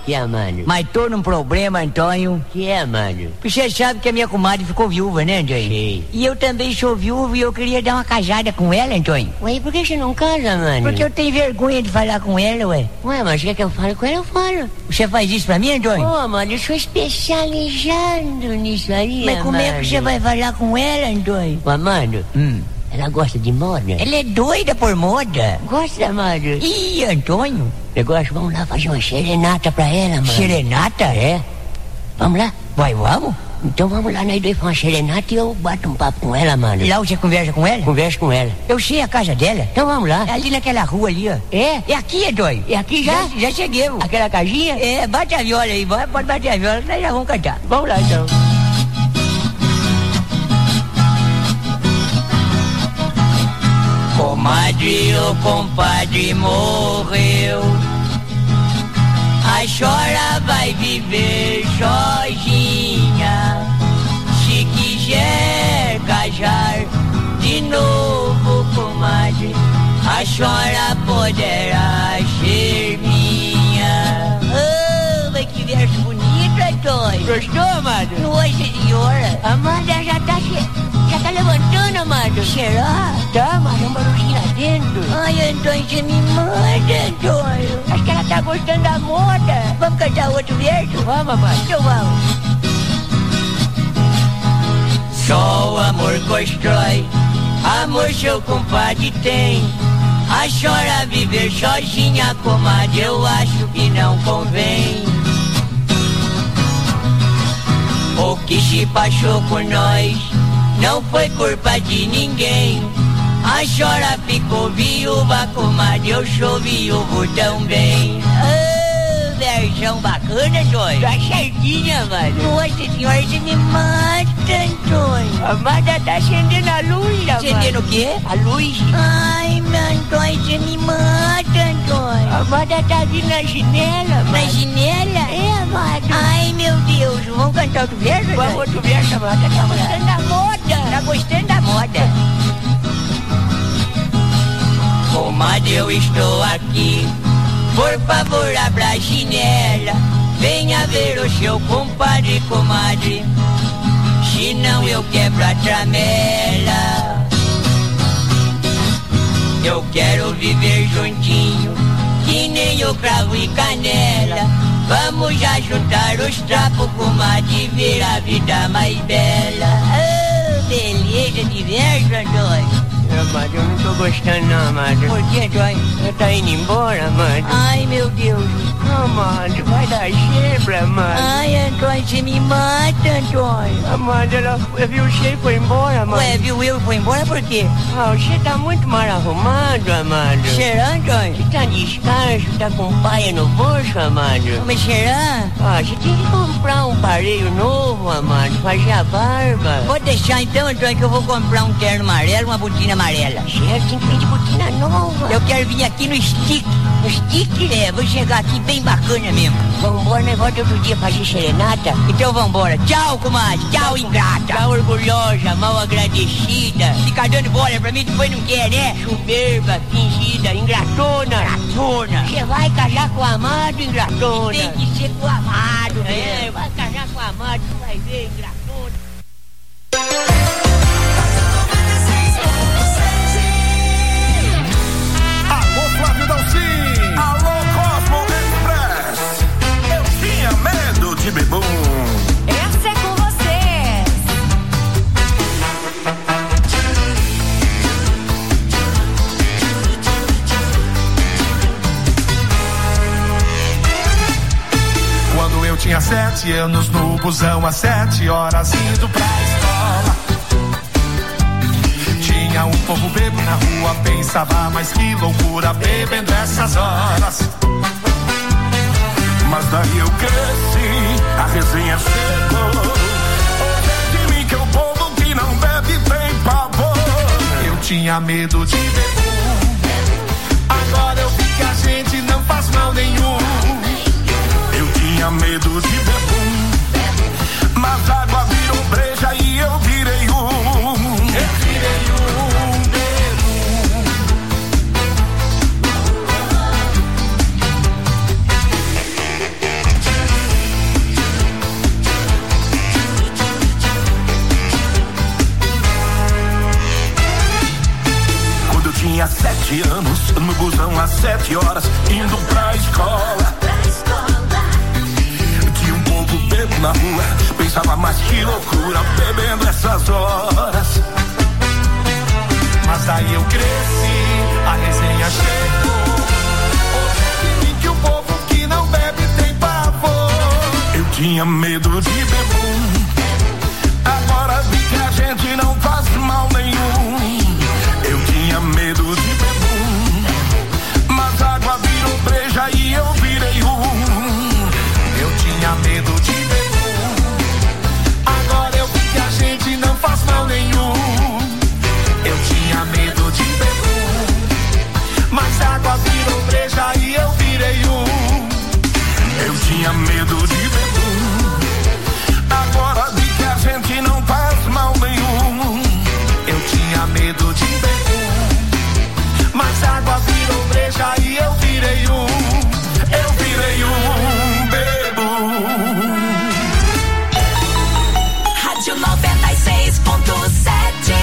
Que é, mano? Mas tô num problema, Antônio. Que é, mano? Você sabe que a minha comadre ficou viúva, né, Antônio? Sei. E eu também sou viúvo e eu queria dar uma casada com ela, Antônio. Ué, por que você não casa, mano? Porque eu tenho vergonha de falar com ela, ué. Ué, mas quer que eu fale com ela? Eu falo. Você faz isso pra mim, Antônio? Ô, mano, eu sou especializado nisso aí, Mas como é que você vai falar com ela, Antônio? Ué, mano, ela gosta de moda? Ela é doida por moda. Gosta, mano? Ih, Antônio. Negócio, vamos lá fazer uma serenata pra ela, mano. Serenata? É. Vamos lá? Vai, vamos? Então vamos lá, nós dois pra uma serenata e eu bato um papo com ela, mano. Lá você conversa com ela? Conversa com ela. Eu sei a casa dela. Então vamos lá. É ali naquela rua ali, ó. É? É aqui, Antônio. É aqui já? Já cheguei. Aquela casinha? É, bate a viola aí, pode bater a viola, nós já vamos cantar. Vamos lá, então. Comadre, o compadre morreu. A chora vai viver sozinha. Se quiser casar de novo, comadre, a chora poderá ser minha. Oh, mas que verso bonito, Antônio. Gostou, Amado? Nossa senhora. Amanda já tá levantando, Amado. Será? Tá, mas é um barulhinho lá dentro. Ai, Antônio, você me manda, Antônio. Acho que ela tá gostando da moda. Vamos cantar outro verso? Vamos, Amado. Então vamos. Só o amor constrói, amor seu compadre tem. A chora viver sozinha, comadre, eu acho que não convém. O que se passou por nós não foi culpa de ninguém. A chora ficou viúva, comadre, eu sou viúvo também. Ah, versão bacana, Antônio. Tá certinha, mano. Nossa senhora, você me mata, Antônio. A Amanda tá acendendo a luz, Amanda. Acendendo o quê? A luz. Ai, meu Antônio, você me mata, Antônio. A Amanda tá vindo na janela, mano. Na janela? É, Amanda. Ai, meu Deus, vamos cantar outro verso? Vamos Antônio? outro verso, Amanda. Tá gostando da moda. Tá gostando da moda? Comadre, eu estou aqui. Por favor, abra a janela. Venha ver o seu compadre, comadre. Senão eu quebro a tramela. Eu quero viver juntinho, que nem o cravo e canela. Vamos já juntar os trapos, comadre, e ver a vida mais bela. Oh, beleza de verso, Antônio. Amanda, eu não tô gostando não, Amanda. Por que, Antônio? Ela tá indo embora, Amanda. Ai, meu Deus. Amanda, vai dar zebra, Amanda. Ai, Antônio, você me mata, Antônio. Amanda, ela viu o cheio e foi embora, Amanda. Ué, viu eu e foi embora por quê? Ah, você tá muito mal arrumado, Amanda. Será, Antônio? Você tá descalço, tá com paia no bolso, Amanda. Mas será? Ah, você tem que comprar um pareio novo, Amanda, fazer a barba. Pode deixar então, Antônio, que eu vou comprar um terno amarelo, uma botina amarela. Certo, tem que vir de botina nova. Eu quero vir aqui no stick. No stick? É, vou chegar aqui bem bacana mesmo. Vambora, nós volta outro dia fazer serenata. Então vambora. Tchau, comadre. Tchau, ingrata. Tá orgulhosa, mal agradecida. Ficar dando bola pra mim, depois não quer, né? Soberba, fingida, ingratona. Ingratona. Você vai casar com o amado, ingratona. Tem que ser com o amado, É, mesmo. vai casar com o amado, tu vai ver, ingratona. Alô, Flávio Dalcin! Alô, Cosmo Express! Eu tinha medo de bebum! Essa é com vocês! Quando eu tinha 7 anos no busão, às 7 horas indo pra escola, tinha um povo bebo na rua, pensava, mas que loucura bebendo essas horas. Mas daí eu cresci, a resenha chegou. Ouve de mim que o povo que não bebe tem pavor. Eu tinha medo de bebum, agora eu vi que a gente não faz mal nenhum. Eu tinha medo de bebum, mas a água virou breja e eu virei um. Eu virei um bebum. tinha 7 anos, no busão às 7 horas, indo pra escola. Tinha um povo bebo na rua, pensava, mas que loucura, bebendo essas horas. Mas aí eu cresci, a resenha chegou. Hoje que o povo que não bebe tem pavor. Eu tinha medo de bebum, agora vi que a gente não faz mal nenhum. Eu tinha medo de bebum, mas a água virou breja e eu virei Eu tinha medo de bebum, agora eu vi que a gente não faz mal nenhum. Eu tinha medo de bebum, mas a água virou breja e eu virei Eu tinha medo de bebum, agora vi que a gente não faz mal nenhum. Eu tinha medo de bebum, mas a água virou breja e eu virei Eu virei bebum. Rádio 96.7.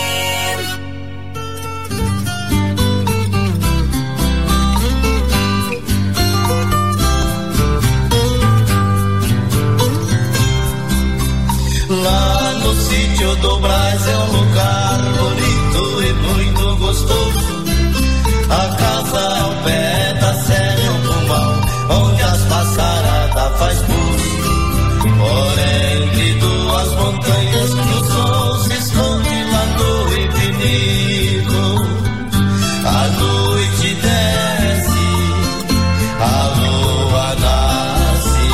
Lá no sítio do Brás é um lugar bonito e muito gostoso. A casa ao pé da serra é um pombal, onde as passaradas faz pouso. Por entre duas montanhas o sol se esconde lá no infinito. A noite desce, a lua nasce.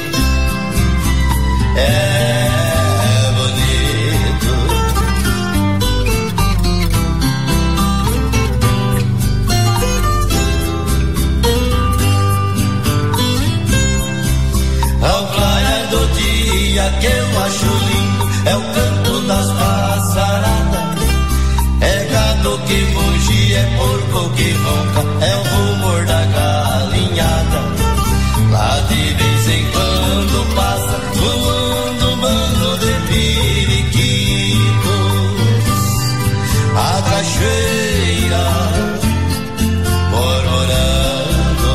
Que eu acho lindo é o canto das passaradas. É gado que muge, é porco que ronca, é o rumor da galinhada. Lá de vez em quando passa voando um bando de periquitos. A cachoeira murmurando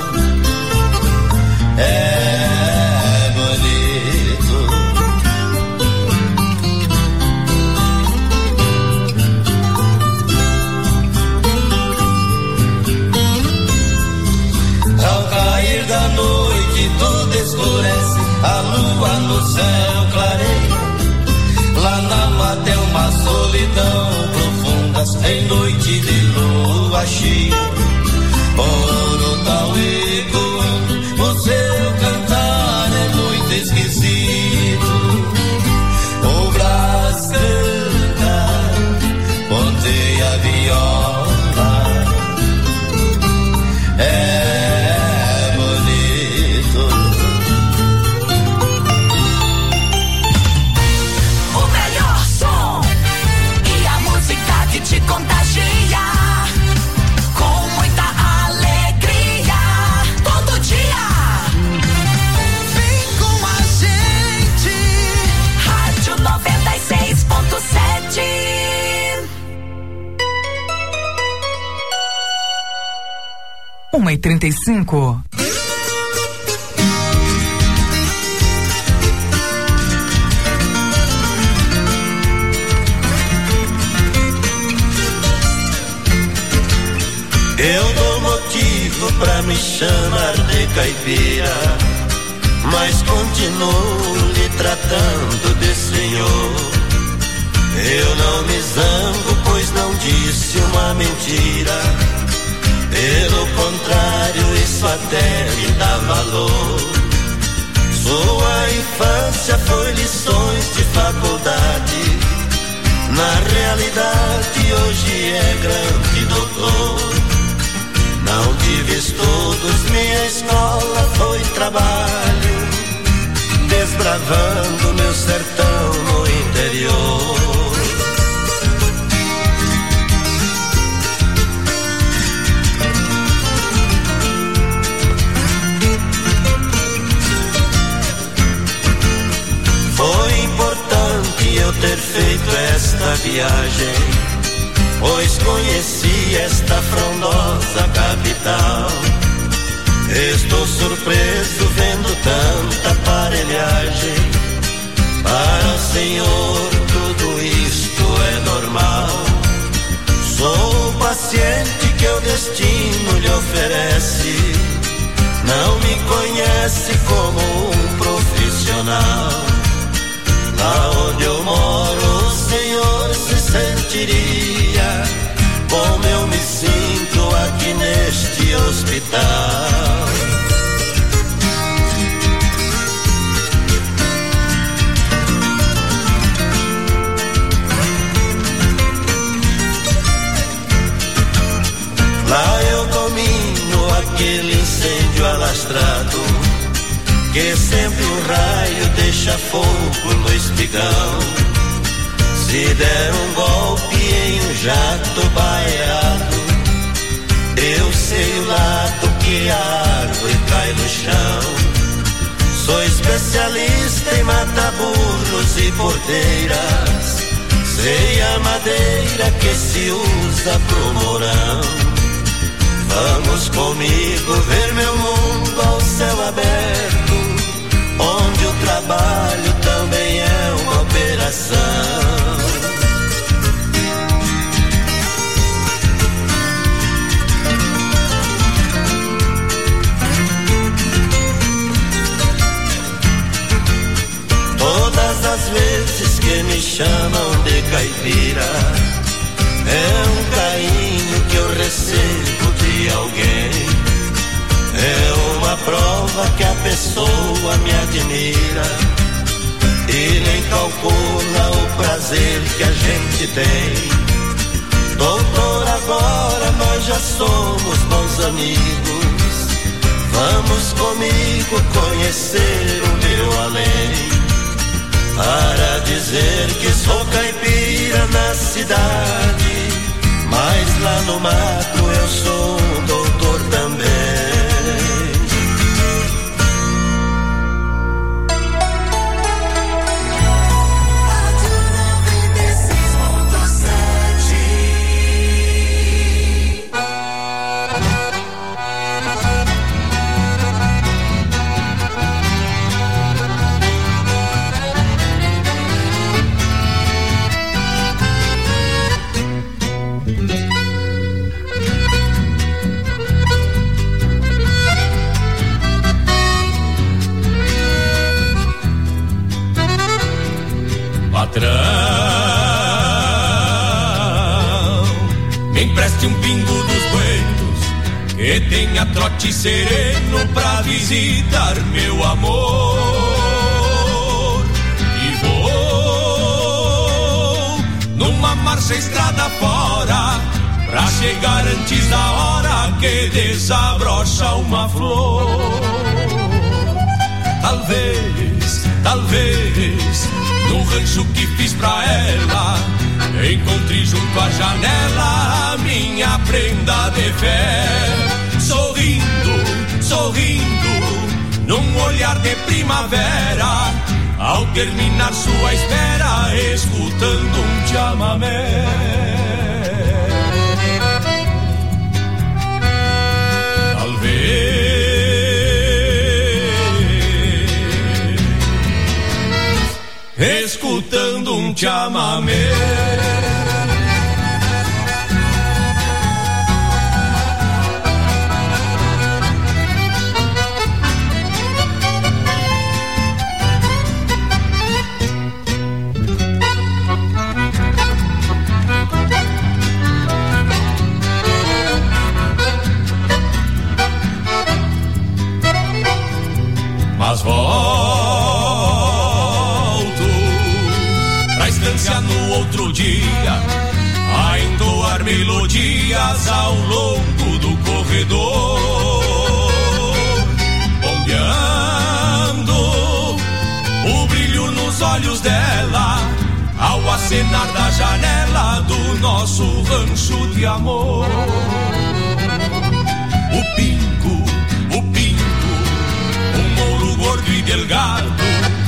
da noite tudo escurece, a lua no céu clareia. Lá na mata é uma solidão profunda, em noite de lua cheia. Ouro tal ecoando, o seu cantar é muito esquisito. O Brás canta, ponteia a viola. Te contagia com muita alegria todo dia. Vem com a gente. Rádio 96.7. Uma e 35. Eu dou motivo pra me chamar de caipira, mas continuo lhe tratando de senhor. Eu não me zango, pois não disse uma mentira. Pelo contrário, isso até me dá valor. Sua infância foi lições de faculdade. Na realidade, hoje é grande doutor. Não tive estudos, minha escola foi trabalho, desbravando meu sertão no interior. Foi importante eu ter feito esta viagem. pois conheci esta frondosa capital. Estou surpreso vendo tanta aparelhagem. Para o Senhor tudo isto é normal. Sou o paciente que o destino lhe oferece. Não me conhece como um profissional. Lá onde eu moro o Senhor se sentiria como eu me sinto aqui neste hospital. Lá eu domino aquele incêndio alastrado, que sempre um raio deixa fogo no espigão. Se der um golpe em um jato baiado, eu sei o lado que a árvore cai no chão. Sou especialista em matar burros e porteiras, sei a madeira que se usa pro morão. Vamos comigo ver meu mundo ao céu aberto, onde o trabalho também é uma operação. Todas as vezes que me chamam de caipira, é um carinho que eu recebo de alguém. É uma prova que a pessoa me admira e nem calcula o prazer que a gente tem. Doutor, agora nós já somos bons amigos. Vamos comigo conhecer o meu além, para dizer que sou caipira na cidade, mas lá no mato eu sou um doutor também. Me empreste um pingo dos buenos, que tenha trote sereno pra visitar meu amor. E vou numa marcha estrada fora, pra chegar antes da hora que desabrocha uma flor. Talvez, no rancho que fiz pra ela, encontre junto à janela a minha prenda de fé. Sorrindo, num olhar de primavera, ao terminar sua espera, escutando um chamamé. Escutando um chamamé. Mas no outro dia, a entoar melodias ao longo do corredor, bombeando o brilho nos olhos dela, ao acenar da janela do nosso rancho de amor. O pingo, um mouro gordo e delgado,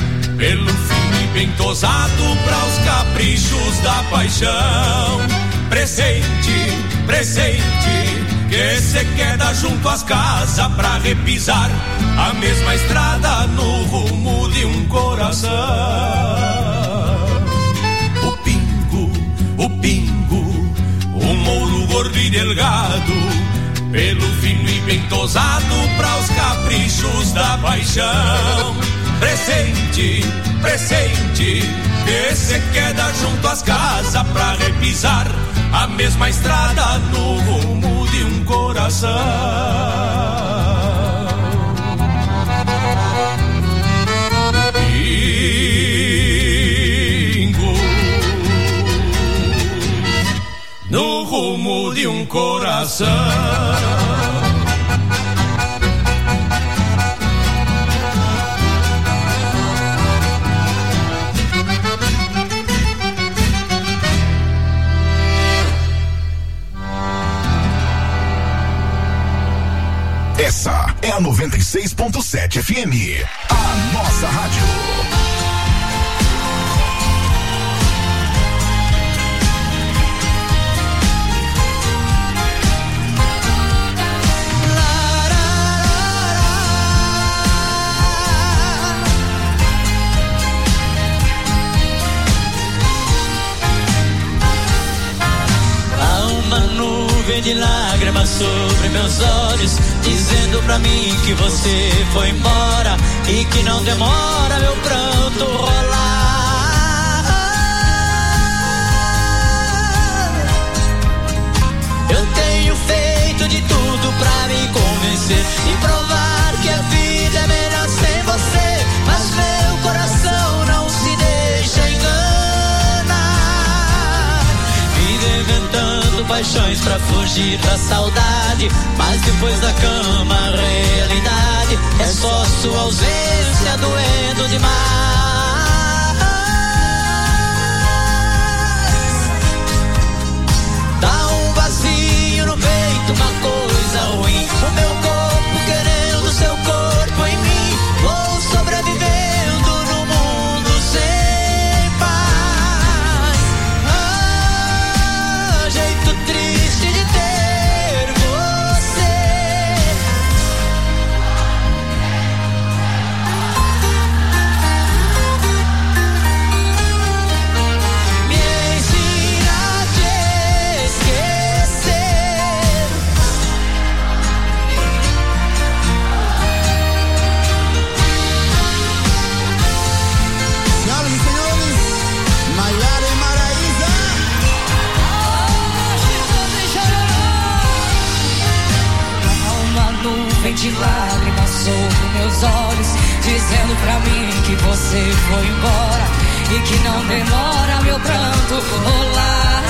pelo fim bem tosado pra os caprichos da paixão. Presente, presente, que cê queda junto às casas pra repisar a mesma estrada no rumo de um coração. O pingo, o mouro gordo e delgado, pelo fino e bem tosado pra os caprichos da paixão. Presente, presente, que cê queda junto às casas pra repisar a mesma estrada no rumo de um coração. Pingo no rumo de um coração. Essa é a 96.7 FM, a nossa rádio. De lágrimas sobre meus olhos, dizendo pra mim que você foi embora e que não demora meu pranto rolar. Eu tenho feito de tudo pra me convencer e provar que a vida é melhor sem você, mas meu coração não se deixa enganar. Vive inventando paixões pra fugir da saudade, mas depois da cama a realidade é só sua ausência doendo demais. Dá um vazio no peito, uma coisa ruim, o meu corpo querendo seu corpo em mim. Vou sobrevivendo no mundo sem paz. Jeito triste de ter você. Me ensina a te esquecer. Senhoras e senhores, Maiara e Maraísa. Uma nuvem de lágrimas sobre meus olhos, dizendo pra mim que você foi embora e que não demora meu pranto rolar.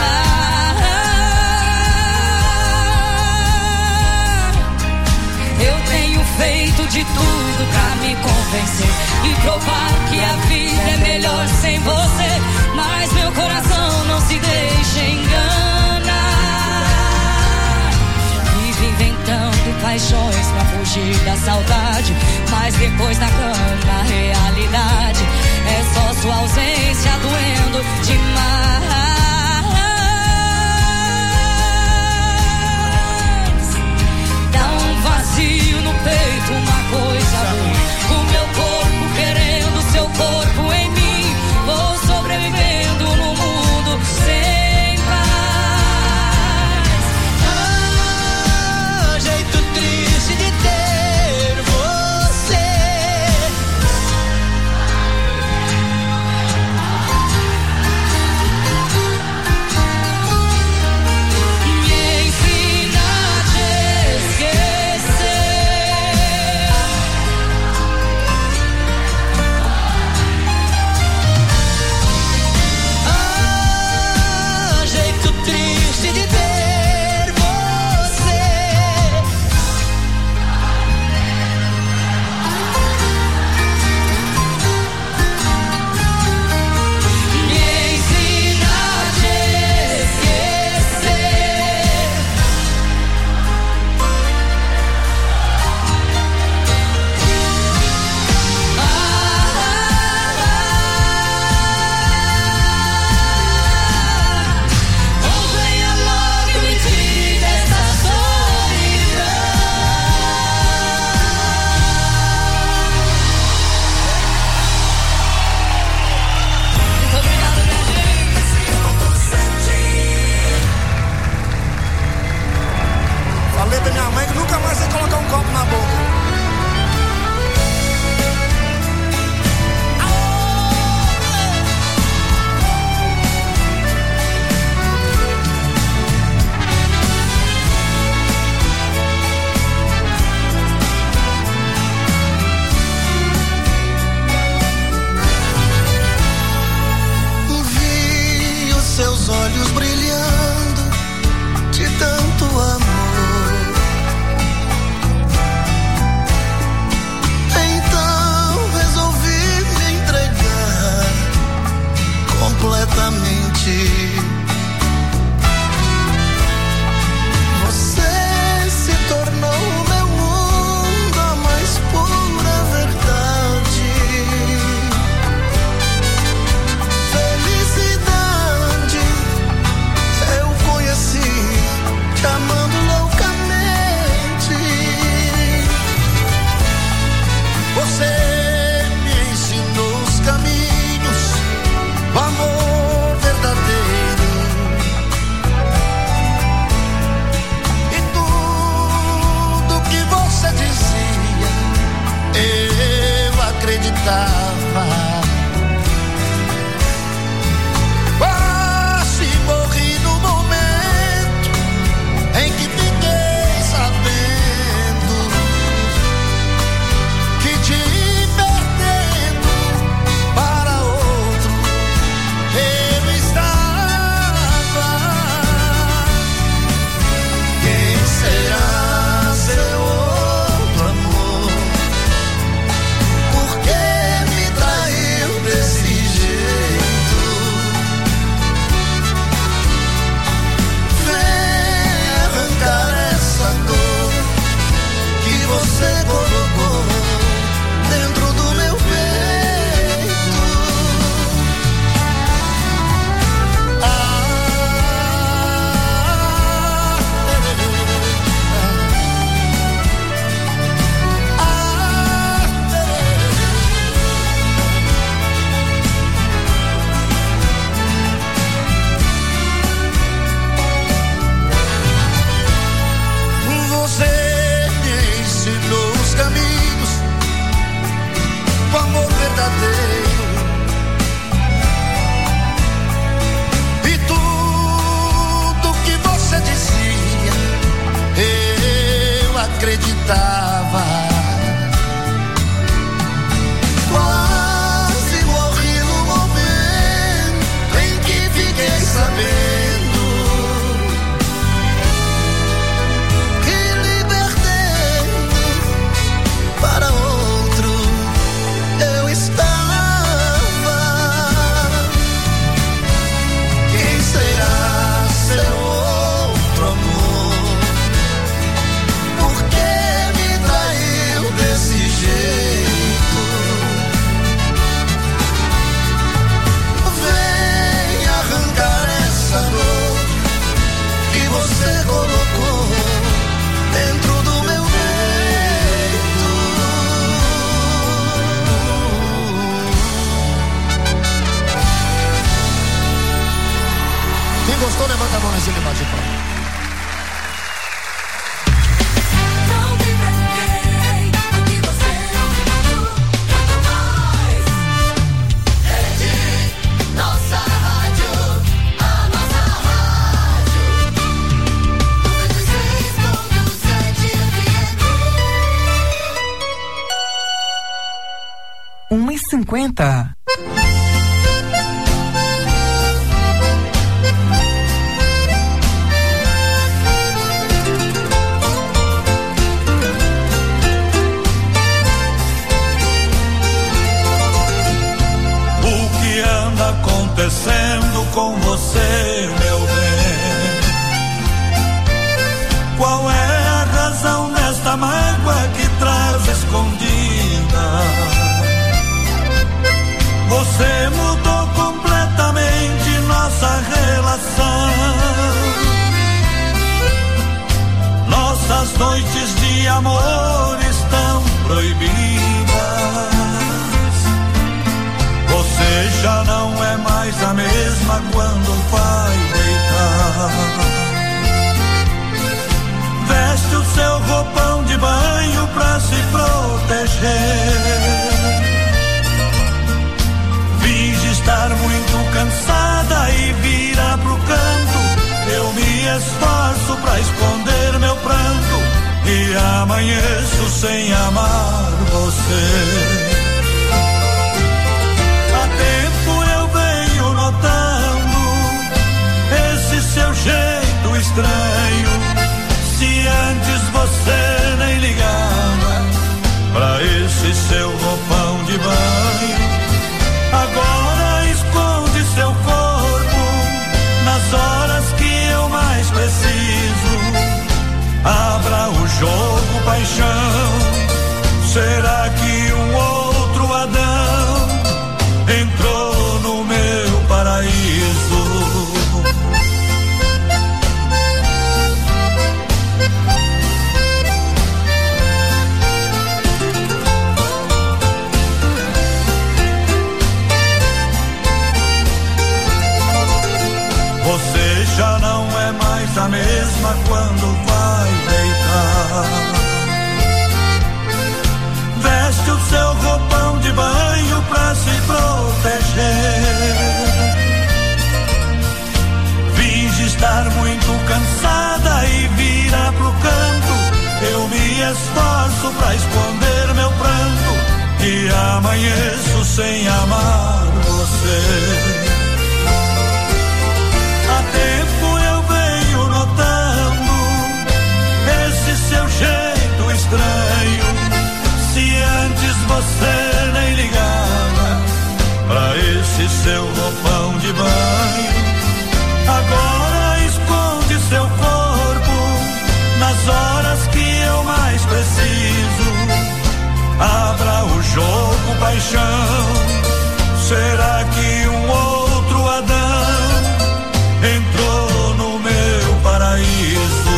Eu tenho feito de tudo pra me convencer e provar que a vida é melhor sem você, mas meu coração não se deixa enganar. Vive inventando paixões pra fugir da saudade, mas depois da cama a realidade é só sua ausência doendo demais. Dá um vazio no peito, uma coisa ruim, o meu corpo querendo seu corpo em mim. Vou sobrevivendo no mundo sem paz. Jeito triste de ter você. seus olhos brilhando de tanto amor. Então resolvi me entregar completamente. Você se tornou o meu mundo, a mais pura verdade. Felicidade eu conheci te amando loucamente. Você me ensinou os caminhos, o amor verdadeiro. E tudo que você dizia, eu acreditava. Quase morri no momento em que fiquei sabendo que te perdendo para outro eu estava. Quem será seu outro amor? Por que me traiu desse jeito? Vem arrancar essa dor que você colocou dentro do meu peito. Você me ensinou os caminhos, o amor verdadeiro. E tudo que você dizia, eu acreditava. Quase morri no momento em que fiquei sabendo que libertando para outro eu estava. Quem será seu outro amor? Por que me traiu desse jeito? Vem arrancar essa dor que você colocou dentro do meu peito. Quem gostou, levanta a mão em cima e bate palma. Não tem pra ninguém o que você não quanto mais. Rede, nossa rádio, a nossa rádio. 96.7 FM. 1h50. O que anda acontecendo com você, meu bem? Qual é a razão desta mágoa que traz escondida? Você mudou completamente nossa relação. Nossas noites de amor estão proibidas. Você já não é mais a mesma quando vai deitar. Veste o seu roupão de banho pra se proteger. Finge estar muito cansada e vira pro canto. Eu me esforço pra esconder meu pranto e amanheço sem amar você. Há tempo eu venho notando estranho. Se antes você nem ligava pra esse seu roupão de banho, agora esconde seu corpo nas horas que eu mais preciso. Abra o jogo, paixão. Será que um outro Adão entrou no meu paraíso? Você já não é mais a mesma quando vai deitar. Veste o seu roupão de banho pra se proteger. Finge estar muito cansada e vira pro canto. Eu me esforço pra esconder meu pranto e amanheço sem amar você. Há tempo eu venho notando esse seu jeito estranho. Se antes você nem ligava pra esse seu roupão de banho, agora esconde seu corpo nas horas que eu mais preciso. Abra o jogo, paixão. Será que um outro Adão entrou no meu paraíso?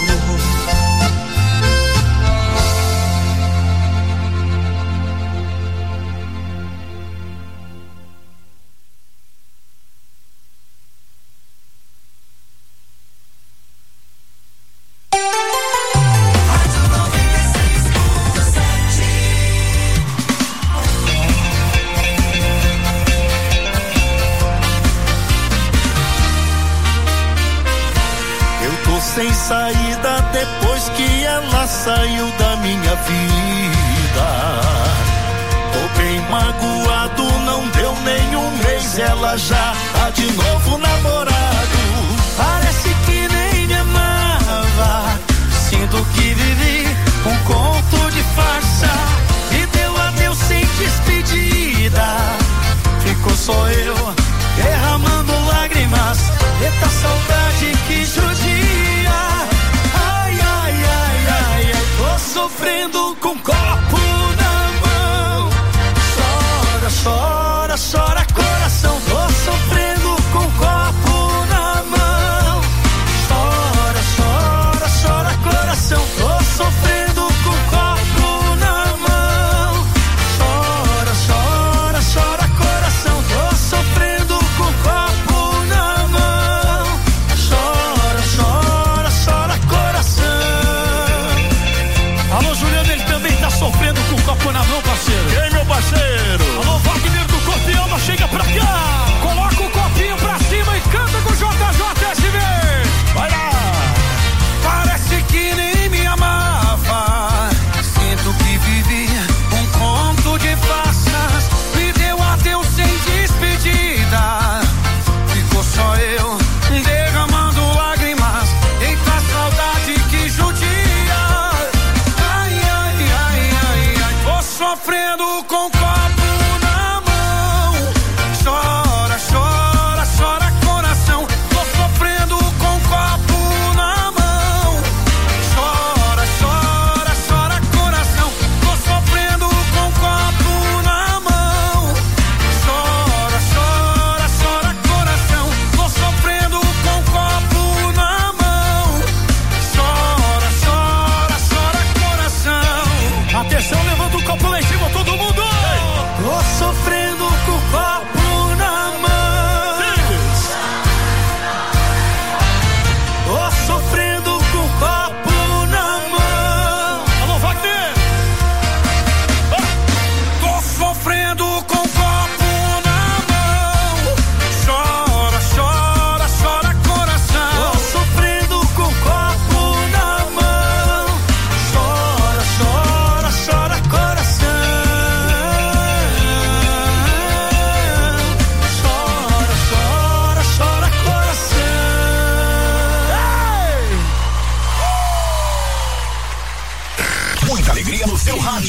Sem saída depois que ela saiu da minha vida. Tô bem magoado, não deu nem um mês, ela já tá de novo namorado. Parece que nem me amava, sinto que vivi um conto de farsa. E deu adeus sem despedida, ficou só eu derramando lágrimas. Eita saudade que judia. Ai, ai, ai, ai, ai, tô sofrendo com copo na mão. Chora, chora, chora coração. Tô sofrendo com copo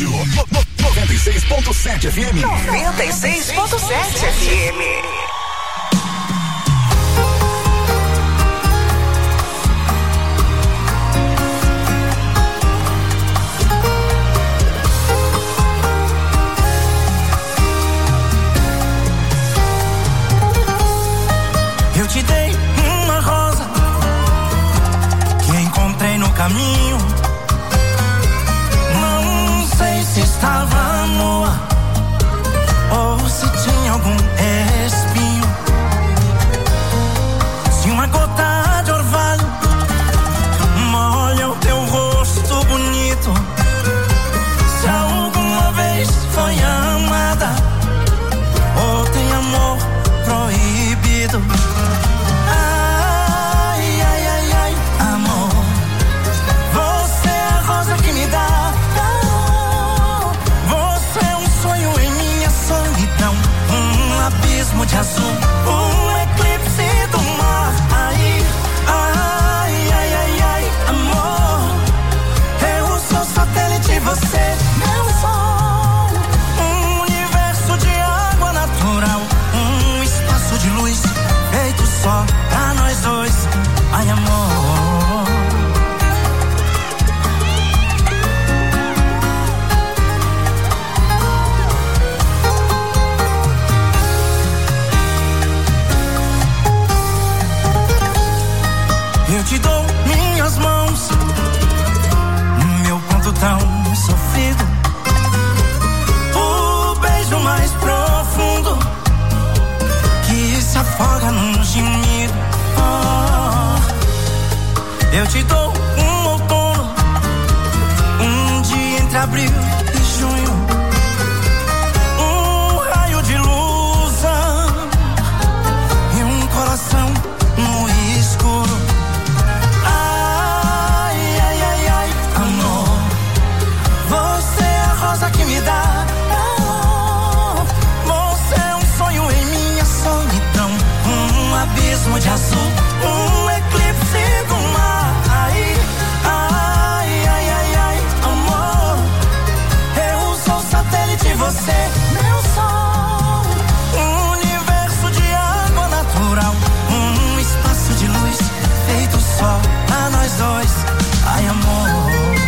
rádio 96.7 FM. 96.7 FM. Eu te dei uma rosa que encontrei no caminho. Não sei se estava nua ou se tinha algum espinho. Se uma gota de orvalho molha o teu rosto bonito, se alguma vez foi amada ou tem amor proibido. De azul, eclipse do mar. Ai, ai, ai, ai, ai, amor. Eu sou satélite, você meu sol. Universo de água natural, espaço de luz feito só pra nós dois. Ai, amor. Eu te dou minhas mãos, meu ponto tão sofrido, o beijo mais profundo que se afoga num gemido. Oh, eu te dou um outono, um dia entre abril e junho, um raio de luz e um coração no escuro. Que me dá, você é um sonho em minha solidão, abismo de azul, eclipse do mar. Ai, ai, ai, ai, ai, amor, eu sou satélite, você meu sol, universo de água natural, espaço de luz feito só pra nós dois. Ai, amor.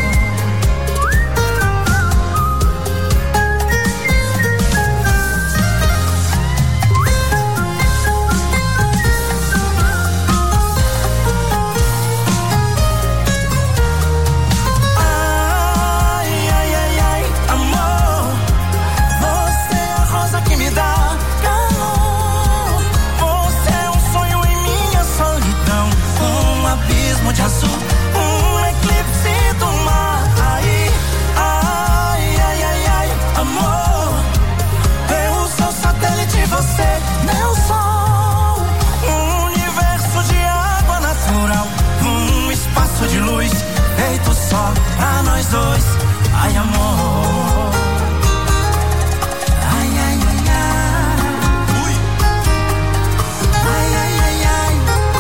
De azul, eclipse do mar. Ai, ai, ai, ai, ai, amor, eu sou satélite, você meu sol, universo de água natural, espaço de luz feito só pra nós dois. Ai, amor. Ai, ai, ai, ai. Ui. Ai, ai, ai, ai.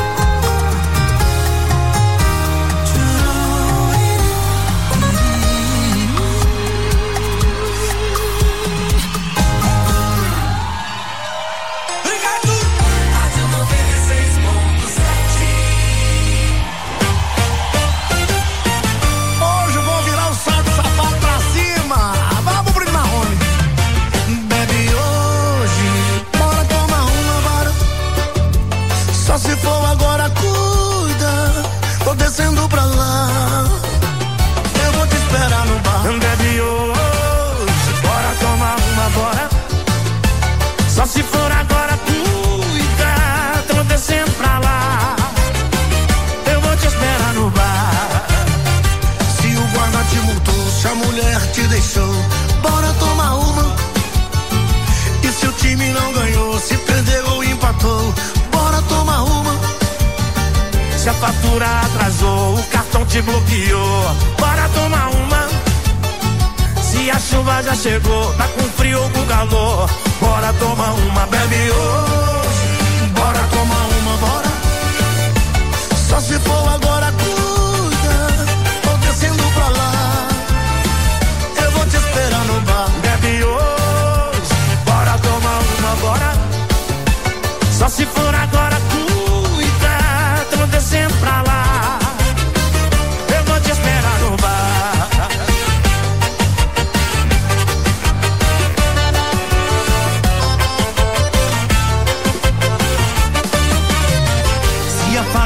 Se for agora, cuida, tô descendo pra lá. Eu vou te esperar no bar. Bebe hoje, bora tomar uma, bora. Só se for agora, cuida, tô descendo pra lá. Eu vou te esperar no bar. Se o guarda te multou, se a mulher te deixou, bora tomar uma. E se o time não ganhou, se perdeu ou empatou, bora tomar uma. Se a fatura atrasou, o cartão te bloqueou, bora tomar uma. Se a chuva já chegou, tá com frio ou com calor, bora tomar uma. Bebe hoje, bora tomar uma, bora. Só se for agora, cuida, tô descendo pra lá. Eu vou te esperar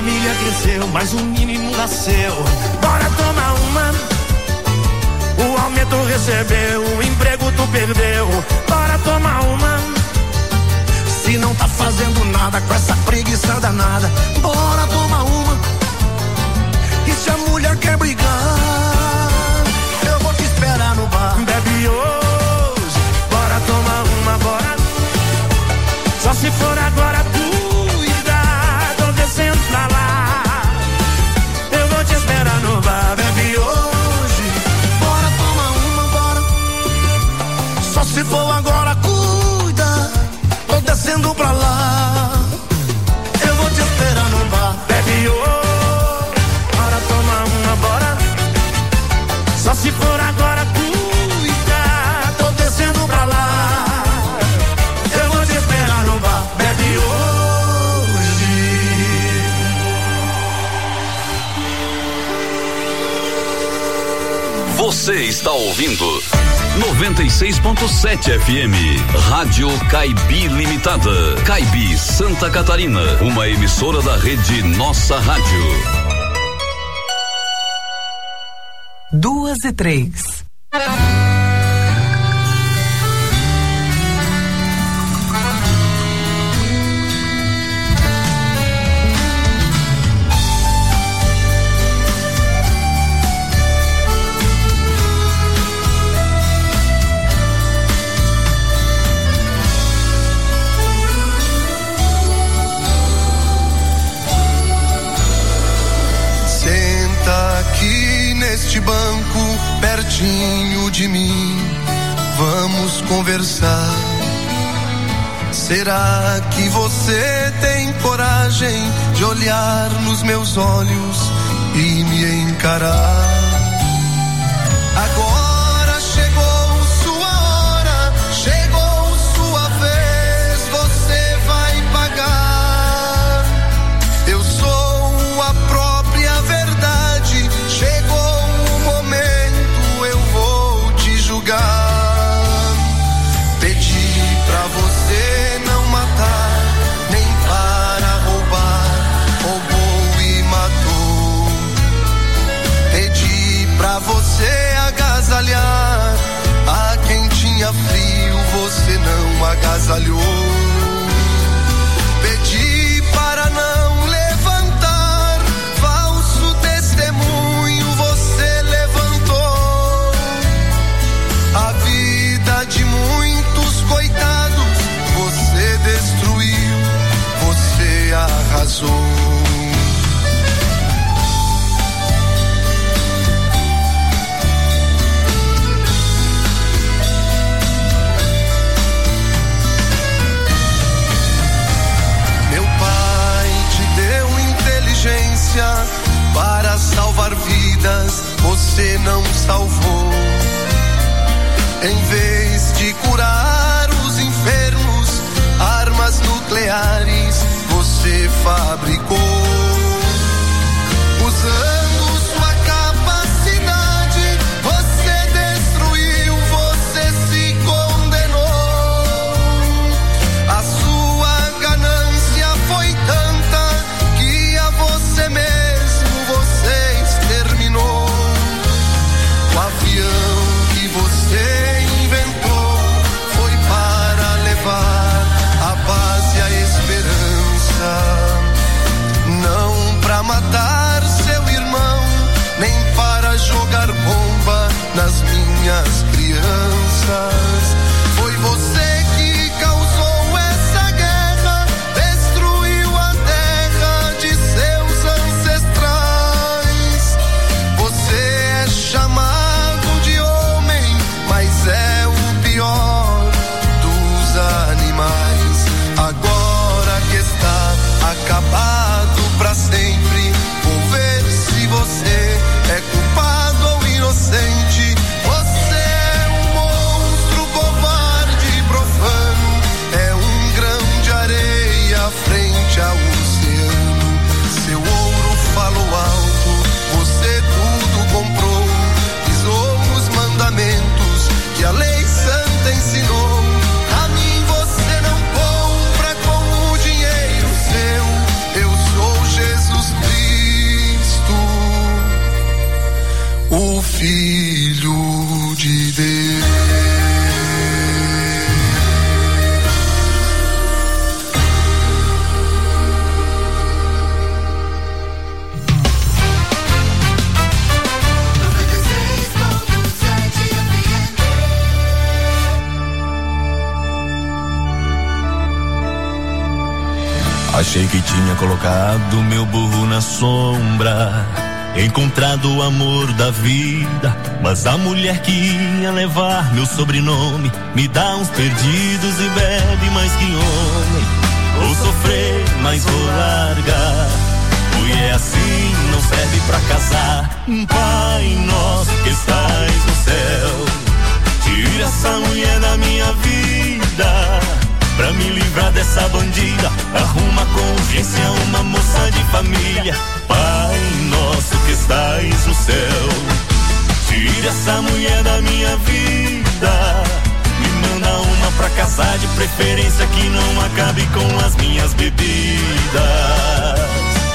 família cresceu, mais um menino nasceu. Bora tomar uma. O aumento recebeu, o emprego tu perdeu. Bora tomar uma. Se não tá fazendo nada com essa preguiça danada, bora tomar uma. E se a mulher quer brigar, eu vou te esperar no bar. Bebe hoje, bora tomar uma, bora. Só se for agora, cuida, tô descendo pra lá. Eu vou te esperar no bar. Bebe hoje, bora tomar uma, bora. Só se for agora, cuida, tô descendo pra lá. Eu vou te esperar no bar. Bebe hoje, bora tomar uma, bora. Só se for agora, cuida, tô descendo pra lá. Eu vou te esperar no bar. Bebe hoje. Você está ouvindo 96.7 FM, Rádio Caibi Limitada, Caibi, Santa Catarina, uma emissora da rede Nossa Rádio. 2:03. Neste banco, pertinho de mim, vamos conversar. Será que você tem coragem de olhar nos meus olhos e me encarar? Agora chegou sua hora, chegou sua vez, você vai pagar. Eu sou a própria verdade, chegou pedi pra você não matar, nem para roubar, roubou e matou. Pedi pra você agasalhar, a quem tinha frio você não agasalhou. Pedi para não levantar, falso testemunho você levantou. A vida de muitos coitados você destruiu, você arrasou. Achei que tinha colocado meu burro na sombra, encontrado o amor da vida, mas a mulher que ia levar meu sobrenome me dá uns perdidos e bebe mais que homem. Vou sofrer, mas vou largar. Mulher assim não serve pra casar. Pai nosso que estás no céu, tira essa mulher da minha vida, pra me livrar dessa bandida. Arruma com urgência uma moça de família. Pai nosso que estás no céu, tira essa mulher da minha vida, me manda uma pra casar, de preferência que não acabe com as minhas bebidas.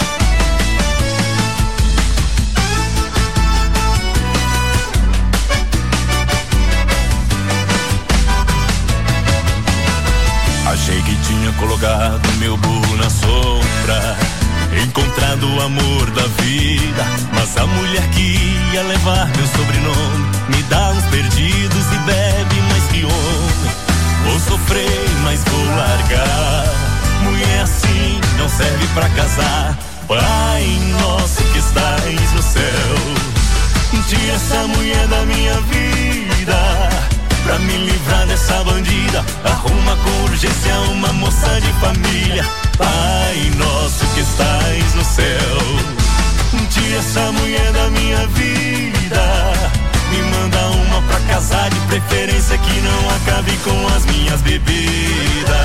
Achei que tinha colocado meu burro na sombra, encontrado o amor da vida, mas a mulher que ia levar meu sobrenome me dá uns perdidos e bebe mais que homem. Vou sofrer, mas vou largar. Mulher assim não serve pra casar. Pai nosso que estás no céu, tira essa mulher da minha vida, pra me livrar dessa bandida. Arruma com urgência uma moça de família. Pai nosso que estás no céu, tira essa mulher da minha vida, me manda uma pra casar, de preferência que não acabe com as minhas bebidas.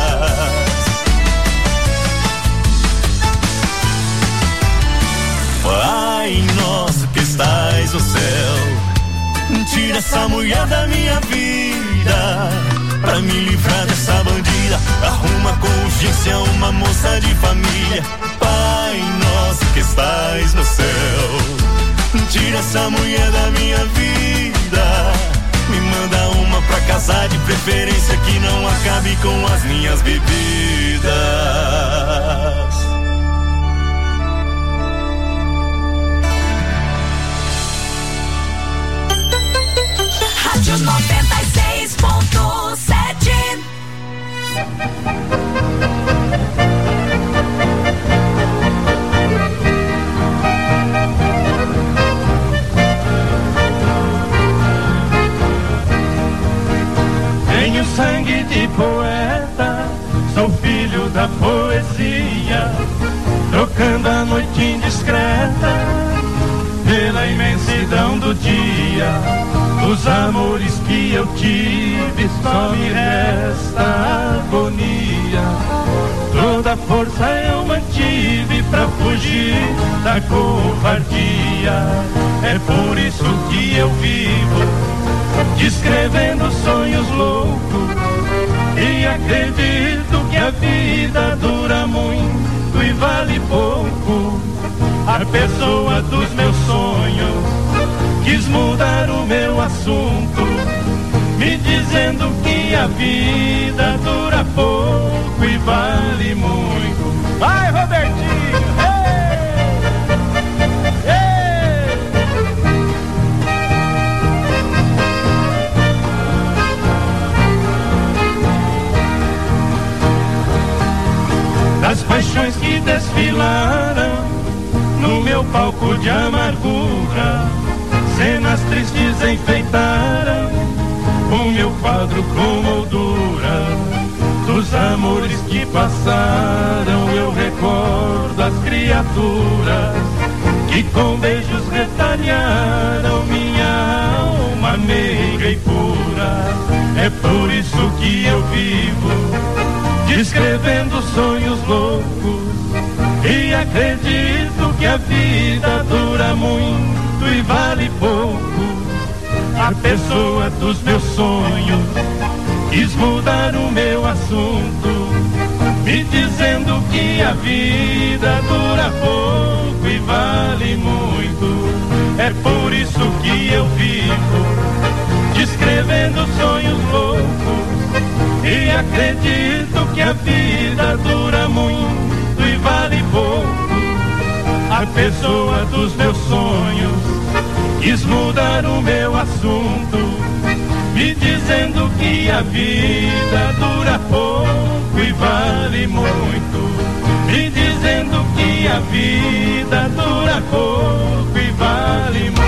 Pai nosso que estás no céu, tira essa mulher da minha vida, pra me livrar dessa bandida. Arruma com urgência uma moça de família. Pai nosso que estás no céu, tira essa mulher da minha vida, me manda uma pra casar, de preferência que não acabe com as minhas bebidas. Rádio 96.7. Tenho sangue de poeta, sou filho da poesia, trocando a noite indiscreta pela imensidão do dia. Dos amores que eu tive só me resta agonia. Toda força eu mantive pra fugir da covardia. É por isso que eu vivo descrevendo sonhos loucos, e acredito que a vida dura muito e vale pouco. A pessoa dos meus sonhos quis mudar o meu assunto, me dizendo que a vida dura pouco e vale muito. Vai, Robertinho! Ei! Ei! Das paixões que desfilaram no meu palco de amargura, cenas tristes enfeitaram o meu quadro com moldura. Dos amores que passaram eu recordo as criaturas que com beijos retalharam minha alma meiga e pura. É por isso que eu vivo descrevendo sonhos loucos, e acredito que a vida dura muito e vale pouco. A pessoa dos meus sonhos quis mudar o meu assunto, me dizendo que a vida dura pouco e vale muito. É por isso que eu vivo descrevendo sonhos loucos, e acredito que a vida dura muito e vale pouco. A pessoa dos meus sonhos quis mudar o meu assunto, me dizendo que a vida dura pouco e vale muito. e dizendo que a vida dura pouco e vale muito.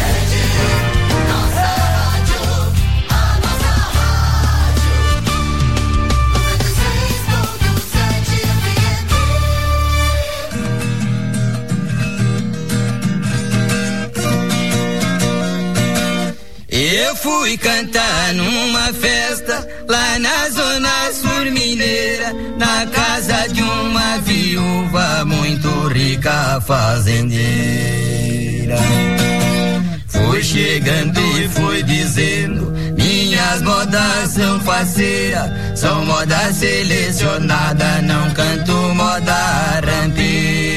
Eu fui cantar numa festa lá na zona sul mineira, na casa de uma viúva muito rica fazendeira. Fui chegando e fui dizendo, minhas modas são faceiras, são moda selecionada, não canto moda rampeira.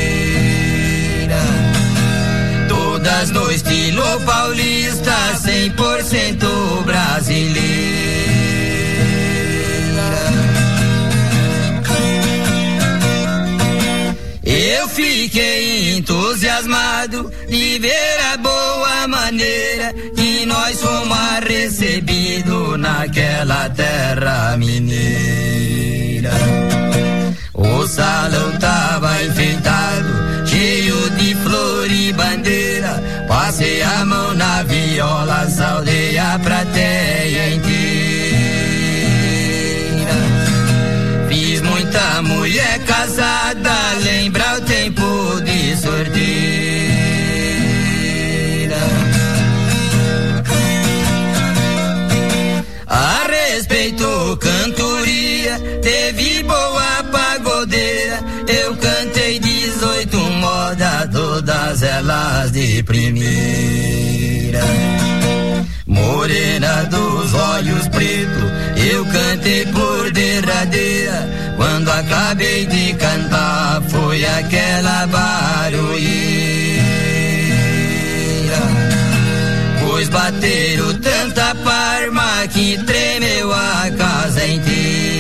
Todas no estilo paulista, 100% brasileira. Eu fiquei entusiasmado de ver a boa maneira que nós fomos recebidos naquela terra mineira. O salão tava enfeitado, cheio de flor e bandeira. Passei a mão na viola, saudei a plateia inteira. Fiz muita mulher casada, lembra o tempo de sorteira. A respeito cantoria, teve boa pagodeira. Eu cantei 18 modas, todas elas de primeira. Morena dos olhos pretos, eu cantei por derradeira. Quando acabei de cantar, foi aquela barulheira. Pois bateram tanta palma que tremeu a casa inteira.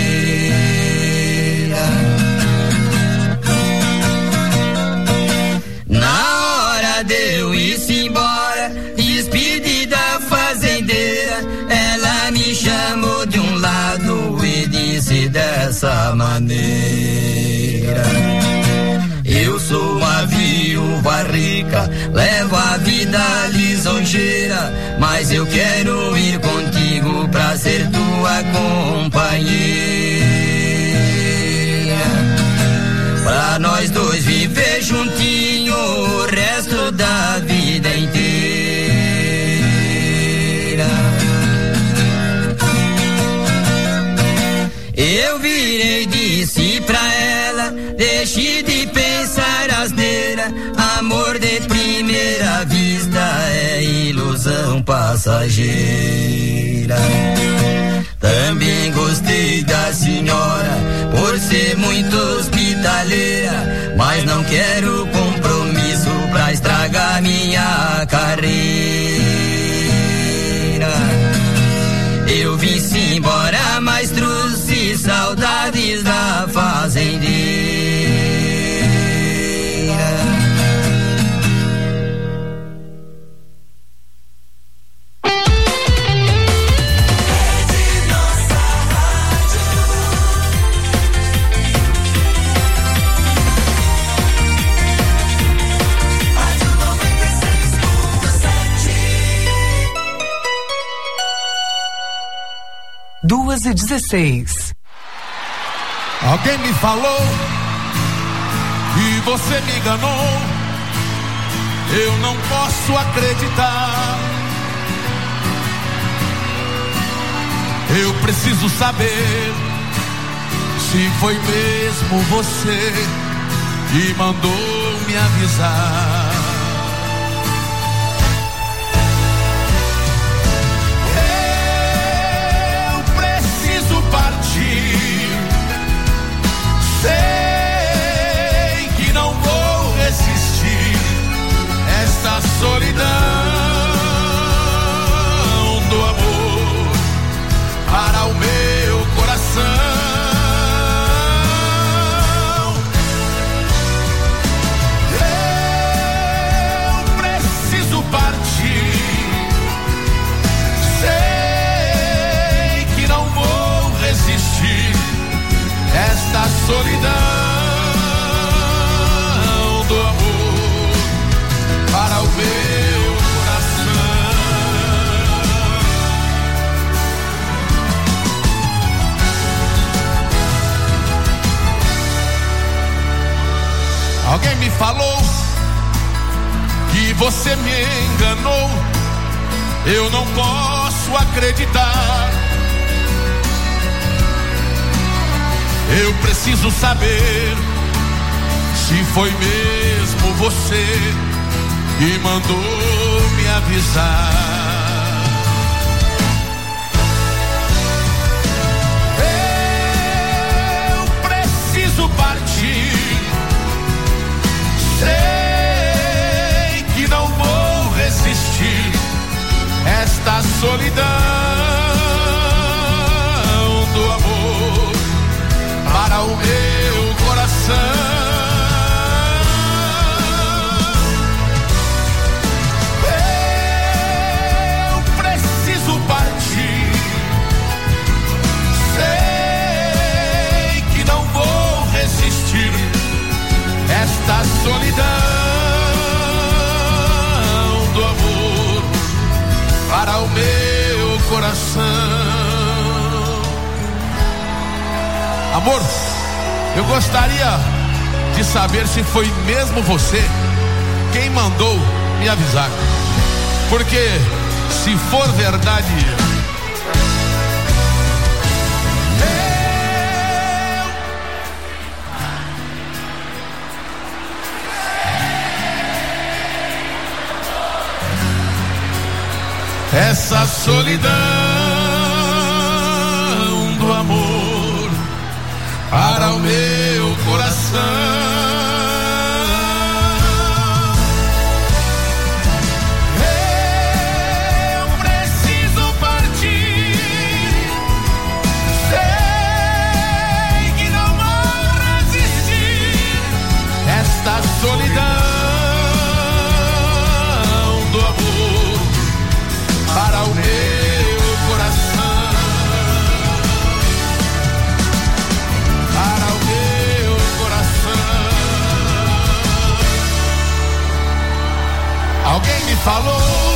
Na hora de eu ir-se embora, despedi da fazendeira. Ela me chamou de um lado e disse dessa maneira: eu sou uma viúva rica, levo a vida lisonjeira, mas eu quero ir contigo pra ser tua companheira. Pra nós dois viver juntinho o resto da vida inteira. Eu virei e disse pra ela: deixe de pensar asneira, amor de primeira vista é ilusão passageira. Também gostei da senhora por ser muito hospitaleira, mas não quero compromisso pra estragar minha carreira. Eu vim-se embora, mas trouxe saudades da fazendeira. Duas e 16. Alguém me falou e você me enganou. Eu não posso acreditar. Eu preciso saber se foi mesmo você que mandou me avisar. Sei que não vou resistir esta solidão do amor para o meu coração. Alguém me falou que você me enganou. Eu não posso acreditar. Eu preciso saber se foi mesmo você que mandou me avisar. Eu preciso partir. Sei que não vou resistir esta solidão do amor para o meu coração. Eu preciso partir. Sei que não vou resistir esta solidão do amor para o meu coração. Amor, eu gostaria de saber se foi mesmo você quem mandou me avisar. Porque se for verdade, essa solidão do amor para o meu coração. Eu preciso partir. Sei que não vou resistir esta solidão do amor para o meu coração, para o meu coração. Alguém me falou